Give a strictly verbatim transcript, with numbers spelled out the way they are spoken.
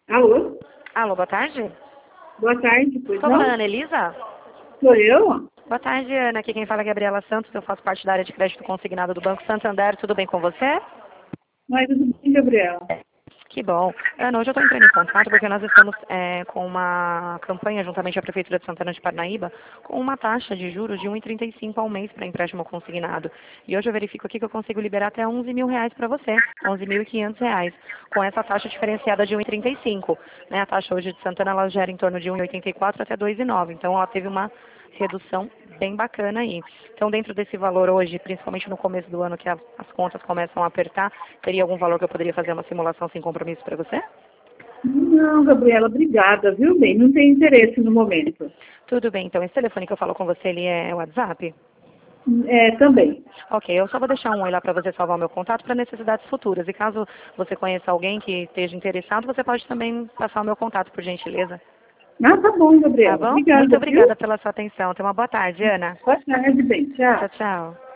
Alô? Alô, boa tarde. Boa tarde, pois Estou não? falando, Ana Elisa? Sou eu? Boa tarde, Ana. Aqui quem fala é Gabriela Santos. Eu faço parte da área de crédito consignado do Banco Santander. Tudo bem com você? Mas tudo bem, Gabriela? Que bom. Ana, hoje eu estou entrando em contato porque nós estamos é, com uma campanha, juntamente à Prefeitura de Santana de Parnaíba, com uma taxa de juros de um vírgula trinta e cinco ao mês para empréstimo consignado. E hoje eu verifico aqui que eu consigo liberar até onze mil reais para você, onze mil e quinhentos reais, com essa taxa diferenciada de um vírgula trinta e cinco. Né? A taxa hoje de Santana ela gera em torno de um vírgula oitenta e quatro até dois vírgula nove. Então ela teve uma redução bem bacana aí. Então, dentro desse valor hoje, principalmente no começo do ano, que a, as contas começam a apertar, teria algum valor que eu poderia fazer uma simulação sem compromisso para você? Não, Gabriela, obrigada, viu, bem? Não tenho interesse no momento. Tudo bem, então esse telefone que eu falo com você, ele é WhatsApp? É, também. Ok, eu só vou deixar um oi lá para você salvar o meu contato para necessidades futuras. E caso você conheça alguém que esteja interessado, você pode também passar o meu contato, por gentileza. Ah, tá bom, Tá Gabriela. bom? Muito Obrigada, viu? obrigada pela sua atenção. Tenha uma boa tarde, Ana. Boa tarde, bem. Tchau. Tchau, tchau.